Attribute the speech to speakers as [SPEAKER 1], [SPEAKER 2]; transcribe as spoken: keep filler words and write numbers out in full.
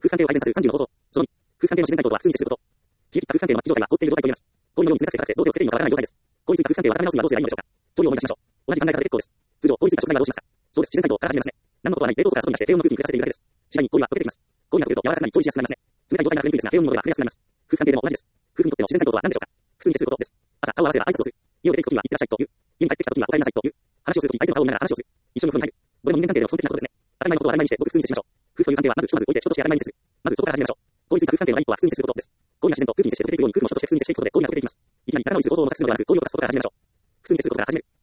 [SPEAKER 1] 空間性を改善させるさんじゅうの方法。そのに、空間性の自然対応とは普通に接すること。冷え切った空間性の末期状態は凍っている状態と言います。氷のように冷たくて硬くて、同時を捨てるにも変わらない状態です。凍りついた空間性を温め直すにはどうすればいいのでしょうか。調理を思い出しましょう。同じ考え方で結構です。通常、凍りついた食材はどうしますか。そうです。自然解凍から始めますね。何のことはない。冷凍庫から外に出して低温の空気に触れさせているだけです。次第に氷は溶けていきます。氷が溶けると柔らかくなり調理しやすくなりますね。冷たい状態なら出にくいですが、低温の戻りは触れやすくなります。空間性でも同じです。夫婦にとっての自然解凍とは何でしょうか。普通に接することです。朝、顔を合わせれば挨拶をする。家を出て行くときには行ってらっしゃいと言う。家に帰ってきたときにはお帰りなさいと言う。話をするときに相手の顔を見ながら話をする。一緒にお風呂に入る。どれも人間関係での基本的なことですね。当たり前のことを当たり前にして、ごく普通に接しましょう。夫婦という関係はまずひとまず置いて人として当たり前に接する。まずそこから始めましょう。凍りついた空間性の第一歩は普通に接することです。氷が自然と空気に接して溶けていくように夫婦も人として普通に接していくことで氷が溶けていきます。いきなり体の椅子ごとを乗せていくのではなく、氷を溶かすことから始めましょう。普通に接することから始める。